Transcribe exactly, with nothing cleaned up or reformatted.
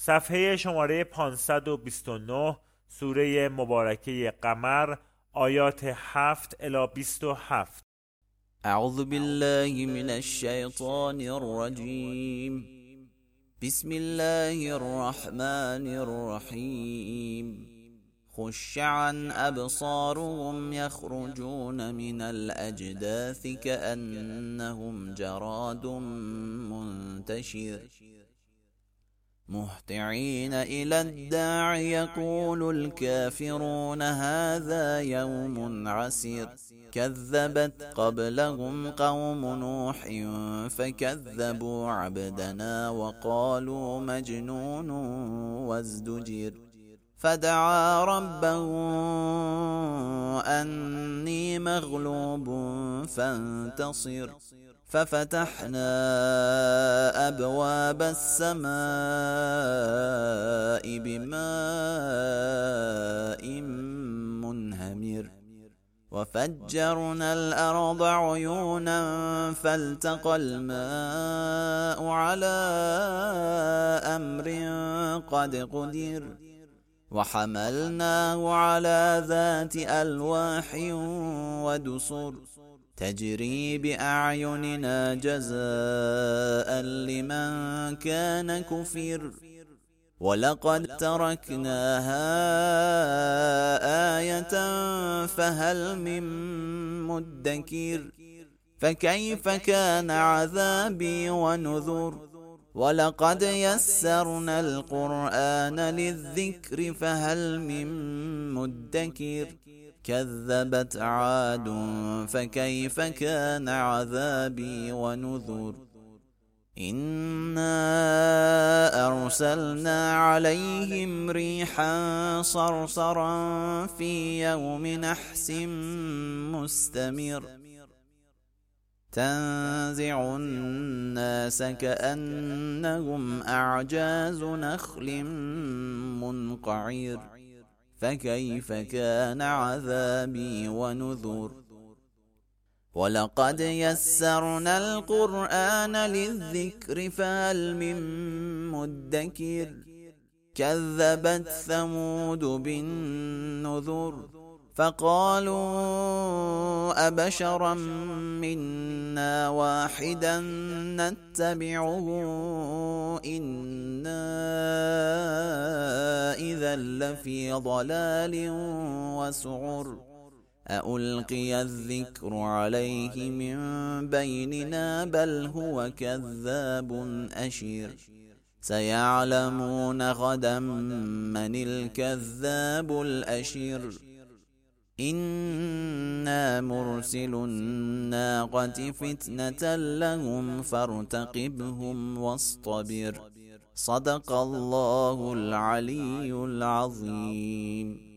صفحه شماره پانصد و بیست و نه، سوره مبارکه قمر، آیات هفت الی بیست و هفت. اعوذ بالله من الشیطان الرجیم. بسم الله الرحمن الرحیم. خش عن ابصارهم يخرجون من الاجداث كأنهم جراد منتشر مهطعين إلى الداع يقول الكافرون هذا يوم عسير كذبت قبلهم قوم نوح فكذبوا عبدنا وقالوا مجنون وازدجر فدعا ربه أني مغلوب فانتصر ففتحنا أبواب السماء بماء منهمر وفجرنا الأرض عيونا فالتقى الماء على أمر قد قدر وحملناه على ذات ألواح ودسر تجري بأعيننا جزاء لمن كان كفر ولقد تركناها آية فهل من مدكر فكيف كان عذابي ونذر ولقد يسرنا القرآن للذكر فهل من مدكر كذبت عاد فكيف كان عذابي ونذر إنا أرسلنا عليهم ريحا صرصرا في يوم نحس مستمر تنزع الناس كأنهم أعجاز نخل منقعر فكيف كان عذابي ونذر ولقد يسرنا القرآن للذكر فهل من مدكر كذبت ثمود بالنذر فقالوا أبشرا منا واحدا نتبعه إنا إذا لفي ضلال وسعر أألقي الذكر عليه من بيننا بل هو كذاب أشير سيعلمون غدا من الكذاب الأشير إنا مرسل الناقة فتنة لهم فارتقبهم واصطبر صدق الله العلي العظيم.